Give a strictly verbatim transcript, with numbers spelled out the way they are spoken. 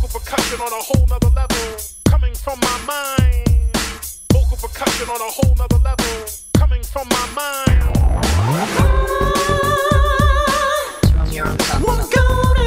Vocal percussion on a whole nother level, coming from my mind. Vocal percussion on a whole nother level, coming from my mind. We're gonna